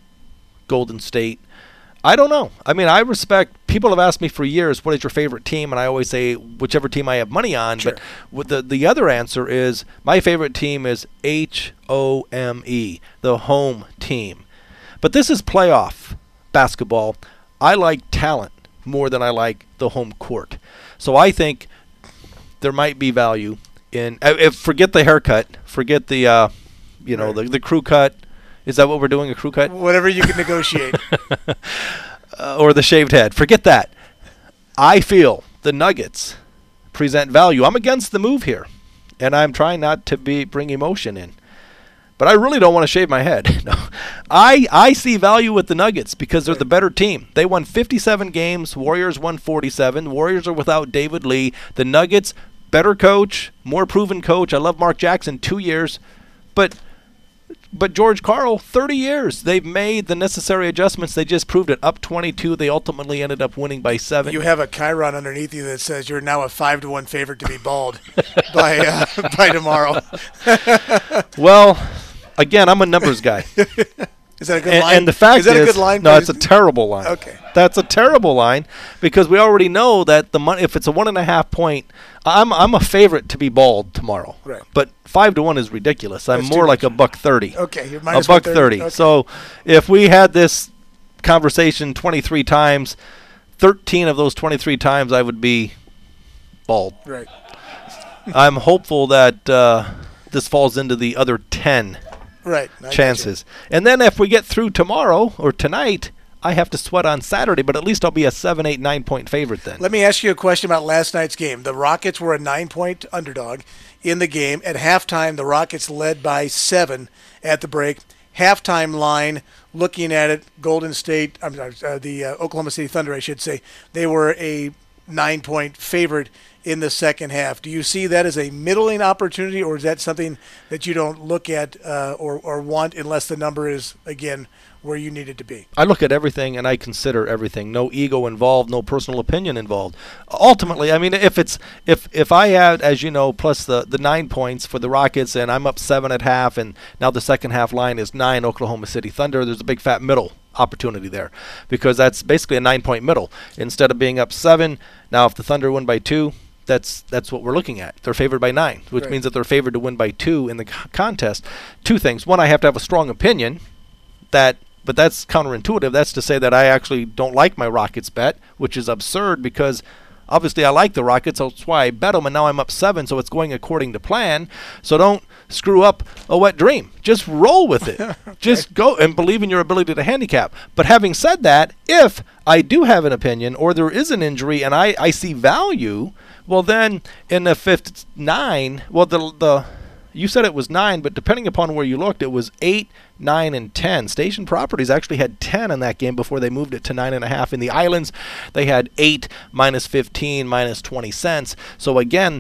Golden State. I don't know. I mean, I respect. People have asked me for years, what is your favorite team? And I always say whichever team I have money on. Sure. But with the, the other answer is my favorite team is H O M E, the home team. But this is playoff basketball. I like talent more than I like the home court. So I think there might be value in uh, – if forget the haircut. Forget the, uh, you know, right. the, the crew cut. Is that what we're doing, a crew cut? Whatever you can negotiate. uh, or the shaved head. Forget that. I feel the Nuggets present value. I'm against the move here, and I'm trying not to be bring emotion in. But I really don't want to shave my head. No, I I see value with the Nuggets because they're the better team. They won fifty-seven games. Warriors won forty-seven. Warriors are without David Lee. The Nuggets, better coach, more proven coach. I love Mark Jackson, two years. But... But George Karl, thirty years. They've made the necessary adjustments. They just proved it. Up twenty-two, they ultimately ended up winning by seven. You have a chyron underneath you that says you're now a five to one favorite to be bald by uh, by tomorrow. Well, again, I'm a numbers guy. Is that a good and, line? And the fact is that is, a good line? no, it's a terrible line. Okay, that's a terrible line because we already know that the money. If it's a one and a half point, I'm I'm a favorite to be bald tomorrow. Right. But five to one is ridiculous. I'm That's more like a buck thirty. Okay, you're a minus buck thirty. Okay. So if we had this conversation twenty-three times, thirteen of those twenty-three times I would be bald. Right. I'm hopeful that uh, this falls into the other ten. Right. chances. And then if we get through tomorrow or tonight, I have to sweat on Saturday, but at least I'll be a seven, eight, nine point favorite then. Let me ask you a question about last night's game. The Rockets were a nine-point underdog in the game. At halftime, the Rockets led by seven at the break. Halftime line, looking at it, Golden State, I'm sorry, uh, the uh, Oklahoma City Thunder, I should say, they were a nine-point favorite in the second half. Do you see that as a middling opportunity, or is that something that you don't look at uh, or, or want unless the number is, again, where you need it to be? I look at everything and I consider everything. No ego involved, no personal opinion involved. Ultimately, I mean, if it's if if I had, as you know, plus the, the nine points for the Rockets, and I'm up seven at half, and now the second half line is nine Oklahoma City Thunder, there's a big fat middle opportunity there, because that's basically a nine-point middle. Instead of being up seven, now if the Thunder win by two, that's that's what we're looking at. They're favored by nine, which right. means that they're favored to win by two in the c- contest. Two things. One, I have to have a strong opinion that, but that's counterintuitive. That's to say that I actually don't like my Rockets bet, which is absurd because obviously I like the Rockets. That's why I bet them, and now I'm up seven, so it's going according to plan. So don't screw up a wet dream. Just roll with it. okay. Just go and believe in your ability to handicap. But having said that, if I do have an opinion or there is an injury and I, I see value, well then in the fifth nine, well the the you said it was nine, but depending upon where you looked, it was eight, nine, and ten. Station Properties actually had ten in that game before they moved it to nine and a half. In the Islands, they had eight, minus fifteen, minus twenty cents. So again,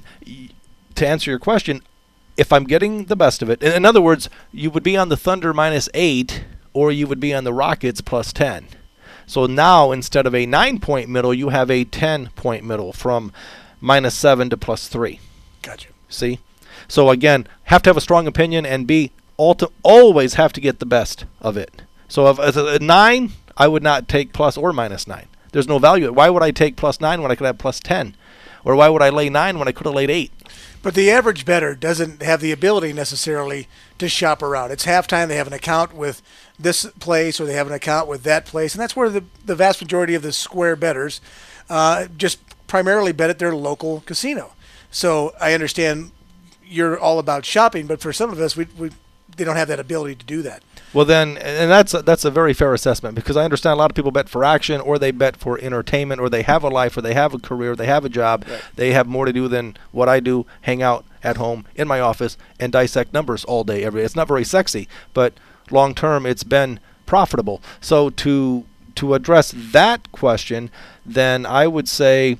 to answer your question, if I'm getting the best of it, in other words, you would be on the Thunder minus eight, or you would be on the Rockets plus ten. So now instead of a nine-point middle, you have a ten-point middle from minus seven to plus three. Gotcha. See? So again, have to have a strong opinion, and B, to always have to get the best of it. So if, if a nine, I would not take plus or minus nine. There's no value. Why would I take plus nine when I could have plus ten? Or why would I lay nine when I could have laid eight? But the average bettor doesn't have the ability necessarily to shop around. It's halftime. They have an account with this place or they have an account with that place. And that's where the, the vast majority of the square bettors uh, just primarily bet at their local casino. So I understand you're all about shopping, but for some of us, we, we they don't have that ability to do that. Well, then, and that's a, that's a very fair assessment, because I understand a lot of people bet for action, or they bet for entertainment, or they have a life, or they have a career, they have a job. Right. They have more to do than what I do, hang out at home in my office and dissect numbers all day, every day. It's not very sexy, but long term, it's been profitable. So to to address that question, then I would say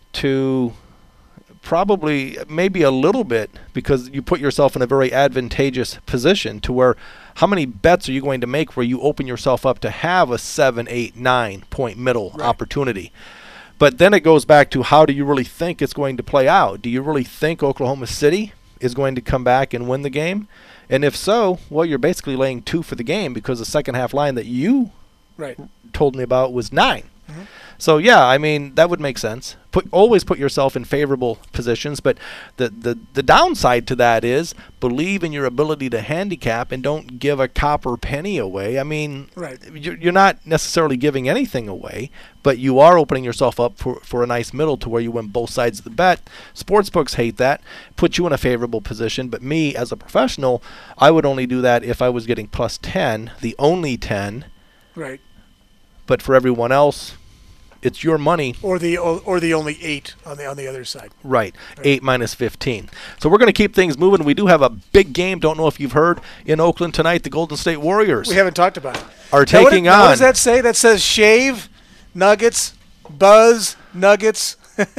to probably maybe a little bit, because you put yourself in a very advantageous position to where how many bets are you going to make where you open yourself up to have a seven, eight, nine point middle right. opportunity. But then it goes back to, how do you really think it's going to play out? Do you really think Oklahoma City is going to come back and win the game? And if so, well, you're basically laying two for the game, because the second half line that you right. told me about was nine. Mm-hmm. So yeah, I mean, that would make sense. Put always put yourself in favorable positions, but the, the the downside to that is believe in your ability to handicap and don't give a copper penny away. I mean, right. you're, you're not necessarily giving anything away, but you are opening yourself up for, for a nice middle to where you win both sides of the bet. Sportsbooks hate that, put you in a favorable position, but me as a professional, I would only do that if I was getting plus ten, the only ten. Right. But for everyone else, it's your money. Or the or the only eight on the on the other side. Right. right. eight minus fifteen. So we're going to keep things moving. We do have a big game. Don't know if you've heard, in Oakland tonight, the Golden State Warriors. We haven't talked about it. Are now taking what, on. What does that say? That says shave, Nuggets, Buzz, Nuggets,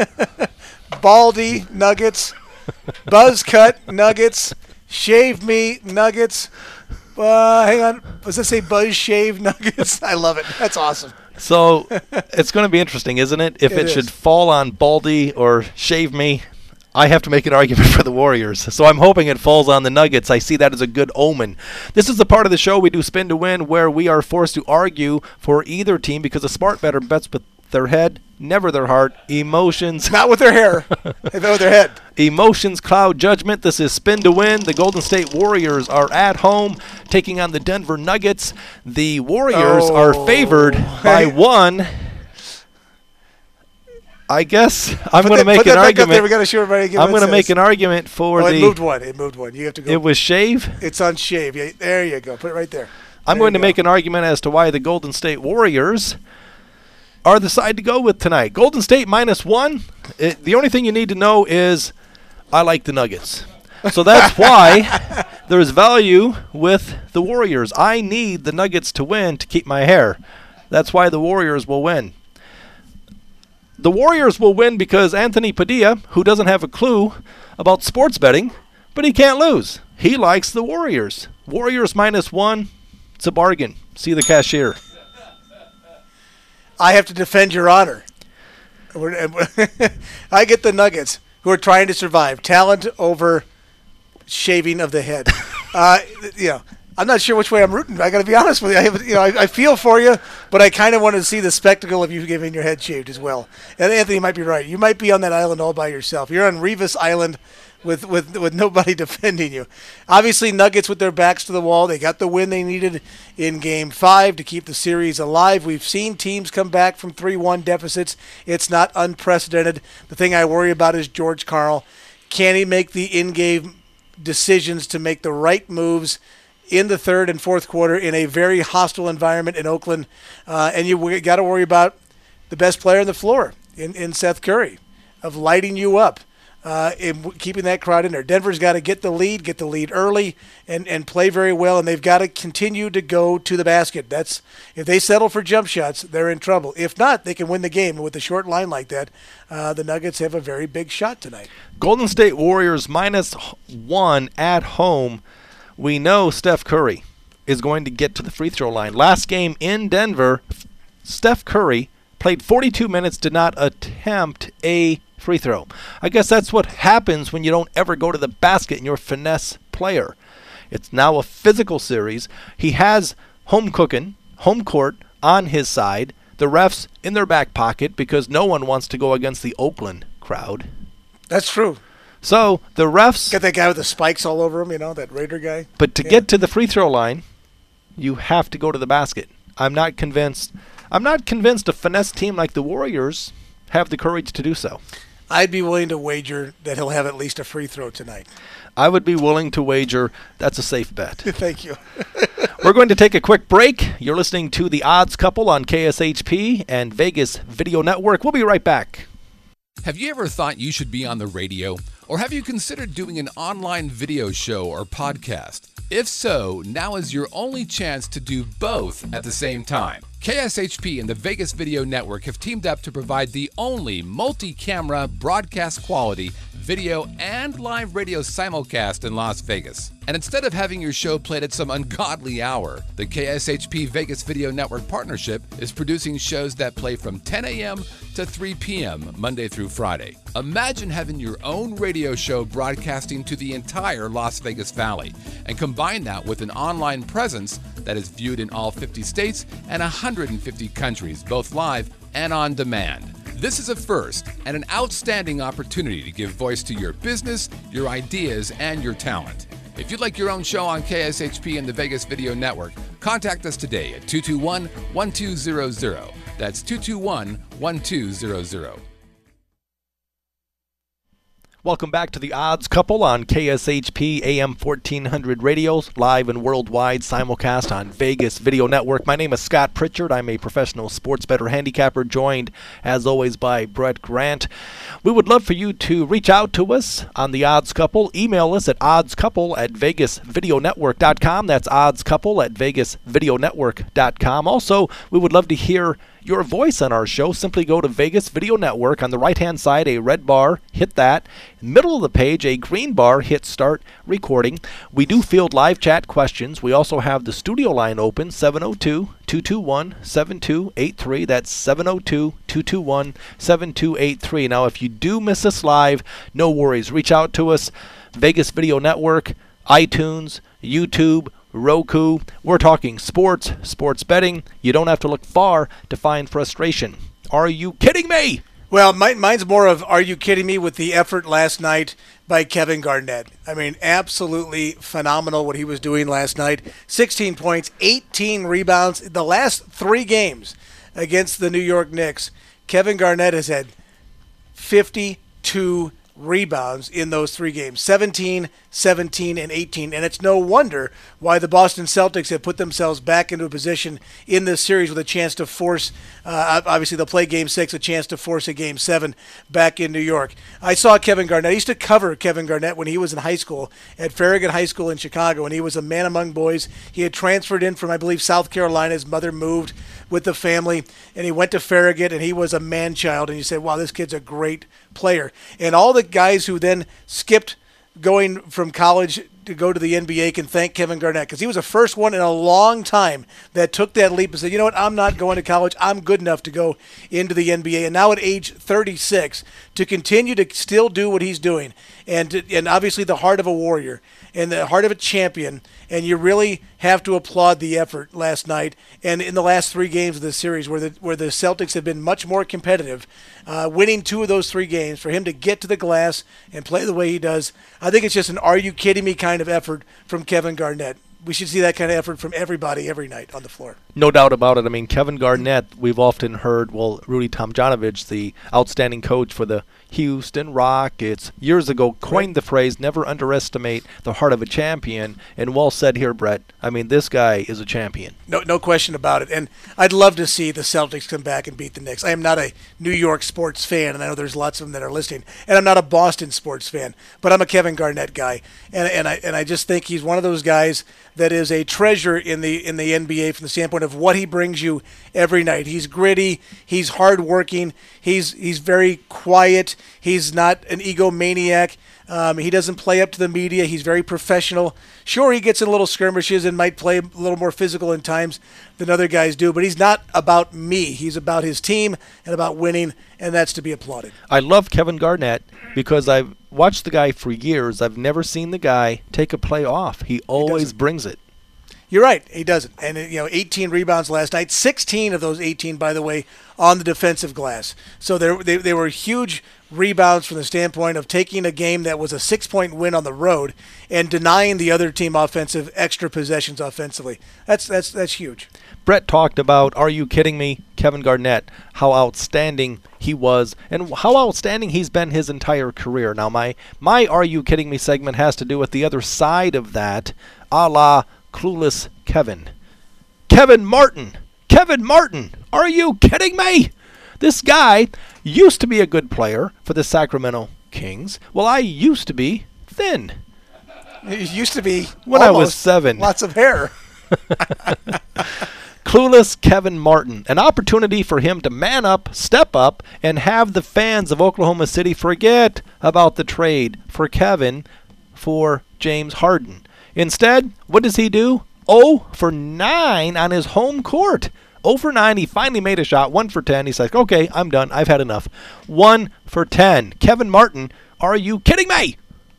Baldy, Nuggets, Buzz cut, Nuggets, shave me, Nuggets. Uh, hang on. Does that say Buzz Shave Nuggets? I love it. That's awesome. So it's going to be interesting, isn't it? If it, it should is. fall on Baldy or Shave Me, I have to make an argument for the Warriors. So I'm hoping it falls on the Nuggets. I see that as a good omen. This is the part of the show we do Spin to Win, where we are forced to argue for either team, because a smart bettor bets with their head, never their heart. Emotions. Not with their hair. They bet with their head. Emotions cloud judgment. This is Spin to Win. The Golden State Warriors are at home taking on the Denver Nuggets. The Warriors oh. are favored by one. I guess I'm going to make an argument. We got to show everybody. I'm going to make an argument for oh, the. It moved one. It moved one. You have to go. It was shave. It's on shave. Yeah, there you go. Put it right there. I'm there going to go. make an argument as to why the Golden State Warriors are the side to go with tonight. Golden State minus one. It, the only thing you need to know is I like the Nuggets. So that's why there's value with the Warriors. I need the Nuggets to win to keep my hair. That's why the Warriors will win. the Warriors will win because Anthony Padilla, who doesn't have a clue about sports betting, but he can't lose. He likes the Warriors. Warriors minus one. It's a bargain. See the cashier. I have to defend your honor. I get the Nuggets, who are trying to survive. Talent over shaving of the head. uh, you know, I'm not sure which way I'm rooting. I got to be honest with you. I, have, you know, I, I feel for you, but I kind of want to see the spectacle of you getting your head shaved as well. And Anthony might be right. You might be on that island all by yourself. You're on Revis Island with, with, with nobody defending you. Obviously, Nuggets with their backs to the wall. They got the win they needed in Game five to keep the series alive. We've seen teams come back from three one deficits. It's not unprecedented. The thing I worry about is George Karl. Can he make the in-game decisions to make the right moves in the third and fourth quarter in a very hostile environment in Oakland? Uh, and you got to worry about the best player on the floor in, in Seth Curry, of lighting you up, uh, and keeping that crowd in there. Denver's got to get the lead, get the lead early, and, and play very well, and they've got to continue to go to the basket. That's if they settle for jump shots, they're in trouble. If not, they can win the game. With a short line like that, uh, the Nuggets have a very big shot tonight. Golden State Warriors minus one at home. We know Steph Curry is going to get to the free throw line. Last game in Denver, Steph Curry played forty-two minutes, did not attempt a free throw. I guess that's what happens when you don't ever go to the basket and you're a finesse player. It's now a physical series. He has home cooking, home court on his side. The refs in their back pocket because no one wants to go against the Oakland crowd. That's true. So the refs... Got that guy with the spikes all over him, you know, that Raider guy. But to yeah. get to the free throw line, you have to go to the basket. I'm not convinced... I'm not convinced a finesse team like the Warriors have the courage to do so. I'd be willing to wager that he'll have at least a free throw tonight. I would be willing to wager that's a safe bet. Thank you. We're going to take a quick break. You're listening to The Odds Couple on K S H P and Vegas Video Network. We'll be right back. Have you ever thought you should be on the radio? Or have you considered doing an online video show or podcast? If so, now is your only chance to do both at the same time. K S H P and the Vegas Video Network have teamed up to provide the only multi-camera broadcast quality video and live radio simulcast in Las Vegas. And instead of having your show played at some ungodly hour, the K S H P Vegas Video Network partnership is producing shows that play from ten a.m. to three p.m. Monday through Friday. Imagine having your own radio show broadcasting to the entire Las Vegas Valley, and combine that with an online presence that is viewed in all fifty states and one hundred fifty countries, both live and on demand. This is a first and an outstanding opportunity to give voice to your business, your ideas, and your talent. If you'd like your own show on K S H P and the Vegas Video Network, contact us today at two two one, one two zero zero. That's two two one, one two zero zero. Welcome back to The Odds Couple on K S H P A M fourteen hundred radios, live and worldwide simulcast on Vegas Video Network. My name is Scott Pritchard. I'm a professional sports bettor handicapper, joined as always by Brett Grant. We would love for you to reach out to us on The Odds Couple. Email us at oddscouple at vegas video network dot com. That's oddscouple at vegas video network dot com. Also, we would love to hear your voice on our show. Simply go to Vegas Video Network. On the right-hand side, a red bar, hit that. Middle of the page, a green bar, hit start recording. We do field live chat questions. We also have the studio line open, seven oh two, two two one, seven two eight three. That's seven oh two, two two one, seven two eight three. Now, if you do miss us live, no worries. Reach out to us, Vegas Video Network, iTunes, YouTube, Roku. We're talking sports, sports betting. You don't have to look far to find frustration. Are you kidding me? Well, mine, mine's more of, are you kidding me, with the effort last night by Kevin Garnett. I mean, absolutely phenomenal what he was doing last night. sixteen points, eighteen rebounds. The last three games against the New York Knicks, Kevin Garnett has had fifty-two rebounds in those three games, seventeen, seventeen, and eighteen. And it's no wonder why the Boston Celtics have put themselves back into a position in this series with a chance to force, uh, obviously they'll play game six, a chance to force a game seven back in New York. I saw Kevin Garnett. I used to cover Kevin Garnett when he was in high school at Farragut High School in Chicago, and he was a man among boys. He had transferred in from, I believe, South Carolina. His mother moved with the family, and he went to Farragut, and he was a man-child. And you said, wow, this kid's a great player. And all the guys who then skipped going from college to go to the N B A can thank Kevin Garnett, because he was the first one in a long time that took that leap and said, you know what, I'm not going to college. I'm good enough to go into the N B A. And now at age thirty-six, to continue to still do what he's doing, and to, and obviously the heart of a warrior and the heart of a champion, and you really have to applaud the effort last night and in the last three games of the series where the where the Celtics have been much more competitive, uh, winning two of those three games. For him to get to the glass and play the way he does, I think it's just an are you kidding me kind of effort from Kevin Garnett. We should see that kind of effort from everybody every night on the floor. No doubt about it. I mean, Kevin Garnett, we've often heard, well, Rudy Tomjanovich, the outstanding coach for the Houston Rockets, years ago coined right. the phrase, never underestimate the heart of a champion. And well said here, Brett. I mean, this guy is a champion. No, no question about it. And I'd love to see the Celtics come back and beat the Knicks. I am not a New York sports fan, and I know there's lots of them that are listening. And I'm not a Boston sports fan, but I'm a Kevin Garnett guy. And and I and I just think he's one of those guys that is a treasure in the in the N B A from the standpoint of what he brings you every night. He's gritty. He's hardworking. He's he's very quiet. He's not an egomaniac. Um, he doesn't play up to the media. He's very professional. Sure, he gets in little skirmishes and might play a little more physical in times than other guys do, but he's not about me. He's about his team and about winning, and that's to be applauded. I love Kevin Garnett because I've watched the guy for years. I've never seen the guy take a play off. He always he brings it. You're right. He doesn't. And, you know, eighteen rebounds last night. sixteen of those eighteen, by the way, on the defensive glass. So they, they were huge rebounds from the standpoint of taking a game that was a six-point win on the road and denying the other team offensive extra possessions offensively. That's that's that's huge. Brett talked about, are you kidding me, Kevin Garnett, how outstanding he was and how outstanding he's been his entire career. Now, my, my Are You Kidding Me segment has to do with the other side of that, a la Clueless Kevin. Kevin Martin. Kevin Martin. Are you kidding me? This guy used to be a good player for the Sacramento Kings. Well, I used to be thin. You used to be when I was seven. Lots of hair. Clueless Kevin Martin. An opportunity for him to man up, step up, and have the fans of Oklahoma City forget about the trade for Kevin for James Harden. Instead, what does he do? oh for nine on his home court. oh for nine, he finally made a shot. one for ten. He's like, okay, I'm done. I've had enough. one for ten. Kevin Martin, are you kidding me?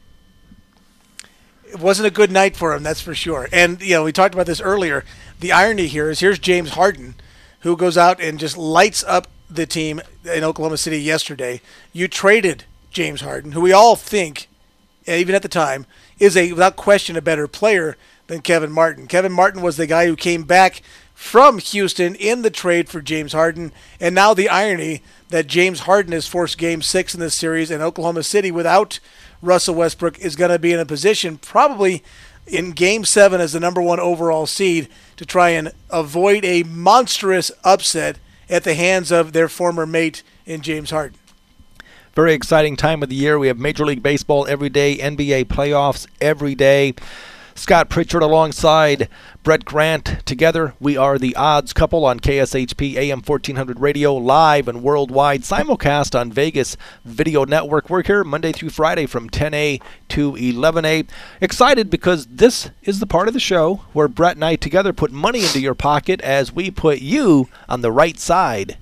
It wasn't a good night for him, that's for sure. And, you know, we talked about this earlier. The irony here is here's James Harden, who goes out and just lights up the team in Oklahoma City yesterday. You traded James Harden, who we all think, even at the time, is a without question a better player than Kevin Martin. Kevin Martin was the guy who came back from Houston in the trade for James Harden, and now the irony that James Harden has forced Game Six in this series, and Oklahoma City without Russell Westbrook is going to be in a position probably in Game Seven as the number one overall seed to try and avoid a monstrous upset at the hands of their former mate in James Harden. Very exciting time of the year. We have Major League Baseball every day, N B A playoffs every day. Scott Pritchard alongside Brett Grant. Together, we are the Odds Couple on K S H P A M fourteen hundred Radio, live and worldwide, simulcast on Vegas Video Network. We're here Monday through Friday from ten a to eleven a. Excited because this is the part of the show where Brett and I together put money into your pocket as we put you on the right side.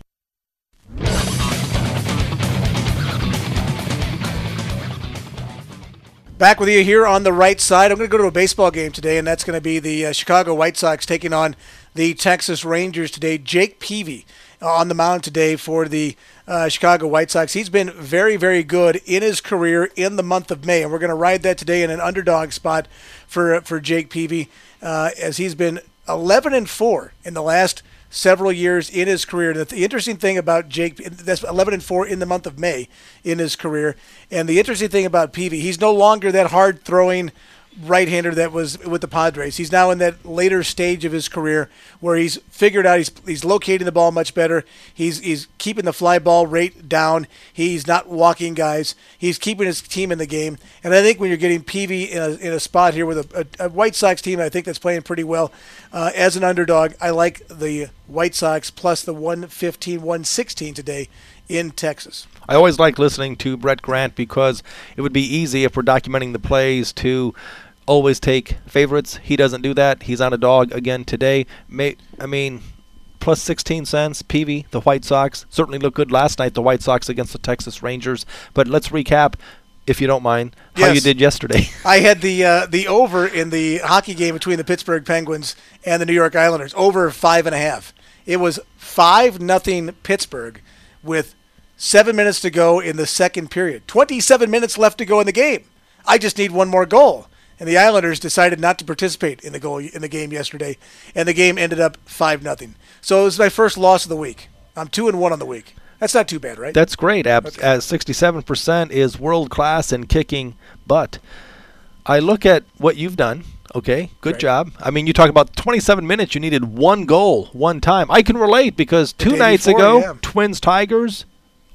Back with you here on the right side. I'm going to go to a baseball game today, and that's going to be the uh, Chicago White Sox taking on the Texas Rangers today. Jake Peavy uh, on the mound today for the uh, Chicago White Sox. He's been very, very good in his career in the month of May, and we're going to ride that today in an underdog spot for for Jake Peavy, uh, as he's been eleven and four in the last several years in his career. The, the interesting thing about Jake, that's eleven and four in the month of May in his career. And the interesting thing about Peavy, he's no longer that hard throwing right-hander that was with the Padres. He's now in that later stage of his career where he's figured out he's he's locating the ball much better. He's he's keeping the fly ball rate down. He's not walking guys. He's keeping his team in the game. And I think when you're getting Peavy in a, in a spot here with a, a, a White Sox team, I think that's playing pretty well uh, as an underdog. I like the White Sox plus the one fifteen, one sixteen today in Texas. I always like listening to Brett Grant because it would be easy if we're documenting the plays to always take favorites. He doesn't do that. He's on a dog again today. May, I mean, plus sixteen cents. Peavy, the White Sox, certainly looked good last night, the White Sox against the Texas Rangers. But let's recap, if you don't mind, how Yes. you did yesterday. I had the uh, the over in the hockey game between the Pittsburgh Penguins and the New York Islanders, over five and a half. It was five nothing Pittsburgh with seven minutes to go in the second period. twenty-seven minutes left to go in the game. I just need one more goal. And the Islanders decided not to participate in the goal in the game yesterday, and the game ended up five nothing. So it was my first loss of the week. I'm two and one on the week. That's not too bad, right? That's great. Ab- Okay. As sixty-seven percent is world class in kicking butt. I look at what you've done. Okay, good Right. job. I mean, you talk about twenty-seven minutes. You needed one goal, one time. I can relate because two day nights before, ago, yeah. Twins Tigers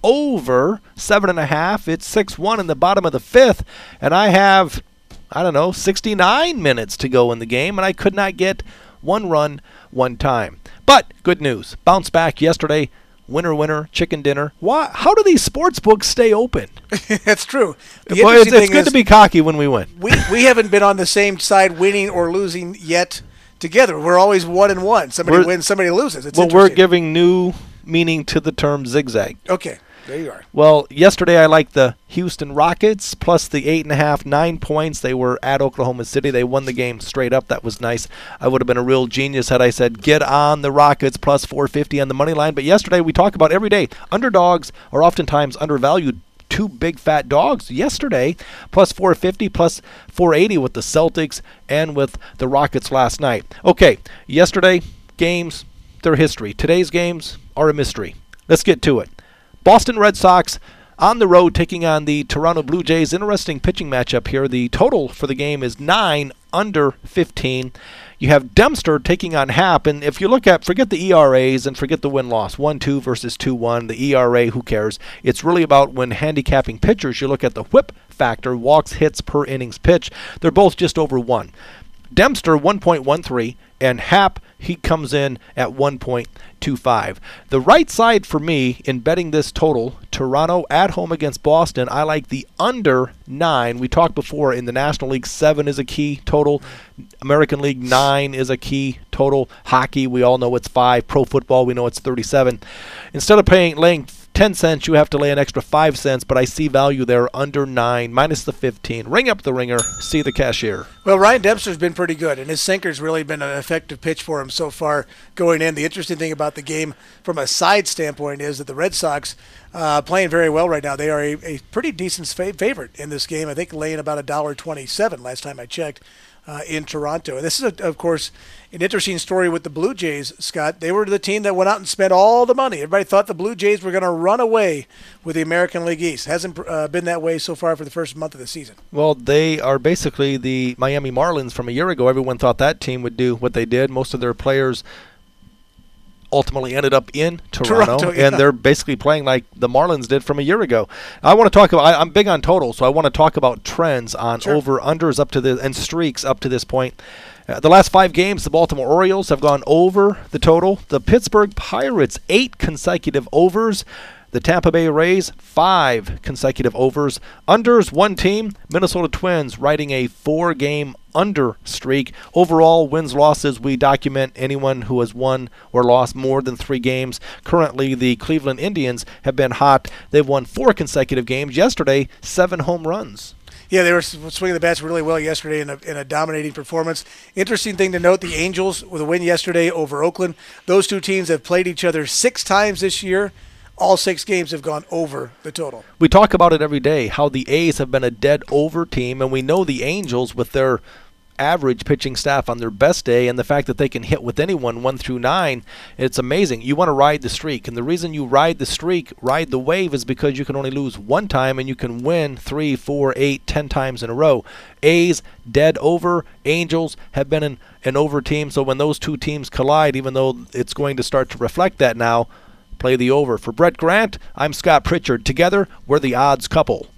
over seven and a half. It's six one in the bottom of the fifth, and I have, I don't know, sixty-nine minutes to go in the game, and I could not get one run, one time. But good news, bounce back yesterday. Winner, winner, chicken dinner. Why? How do these sports books stay open? That's true. The Boy, it's, interesting it's thing good is to be cocky when we win. we we haven't been on the same side, winning or losing yet together. We're always one and one. Somebody We're- wins, somebody loses. It's Well, we're interesting. giving new meaning to the term zigzag. Okay, there you are. Well, yesterday I liked the Houston Rockets plus the eight and a half, nine points. They were at Oklahoma City. They won the game straight up. That was nice. I would have been a real genius had I said get on the Rockets plus four fifty on the money line. But yesterday we talk about every day underdogs are oftentimes undervalued. Two big fat dogs yesterday, plus four fifty, plus four eighty with the Celtics and with the Rockets last night. Okay, yesterday games, they're history. Today's games are a mystery. Let's get to it. Boston Red Sox on the road taking on the Toronto Blue Jays. Interesting pitching matchup here. The total for the game is nine under fifteen. You have Dempster taking on Happ, and if you look at, forget the E R As and forget the win-loss, one two versus two one, the E R A, who cares? It's really about when handicapping pitchers, you look at the whip factor, walks, hits per innings pitch. They're both just over one. Dempster, one point one three, and Happ, he comes in at one point two five. The right side for me in betting this total, Toronto at home against Boston, I like the under nine. We talked before in the National League, seven is a key total. American League, nine is a key total. Hockey, we all know it's five. Pro football, we know it's thirty-seven. Instead of paying laying ten cents, you have to lay an extra five cents, but I see value there under nine, minus the fifteen. Ring up the ringer, see the cashier. Well, Ryan Dempster's been pretty good, and his sinker's really been an effective pitch for him so far going in. The interesting thing about the game from a side standpoint is that the Red Sox uh, playing very well right now. They are a, a pretty decent fa- favorite in this game. I think laying about one dollar twenty-seven last time I checked. Uh, in Toronto. And this is, a, of course, an interesting story with the Blue Jays, Scott. They were the team that went out and spent all the money. Everybody thought the Blue Jays were going to run away with the American League East. Hasn't uh, been that way so far for the first month of the season. Well, they are basically the Miami Marlins from a year ago. Everyone thought that team would do what they did. Most of their players ultimately ended up in Toronto, Toronto, yeah. and they're basically playing like the Marlins did from a year ago. I want to talk about, I, I'm big on total, so I want to talk about trends on Sure. over-unders up to the, and streaks up to this point. Uh, the last five games, the Baltimore Orioles have gone over the total. The Pittsburgh Pirates, eight consecutive overs. The Tampa Bay Rays, five consecutive overs. Unders, one team. Minnesota Twins riding a four-game under streak. Overall, wins, losses, we document anyone who has won or lost more than three games. Currently, the Cleveland Indians have been hot. They've won four consecutive games. Yesterday, seven home runs. Yeah, they were swinging the bats really well yesterday in a, in a dominating performance. Interesting thing to note, the Angels with a win yesterday over Oakland. Those two teams have played each other six times this year. All six games have gone over the total. We talk about it every day, how the A's have been a dead over team, and we know the Angels with their average pitching staff on their best day, and the fact that they can hit with anyone one through nine, it's amazing. You want to ride the streak, and the reason you ride the streak, ride the wave, is because you can only lose one time and you can win three, four, eight, ten times in a row. A's dead over. Angels have been an, an over team, so when those two teams collide, even though it's going to start to reflect that now, play the over. For Brett Grant, I'm Scott Pritchard. Together, we're the odds couple.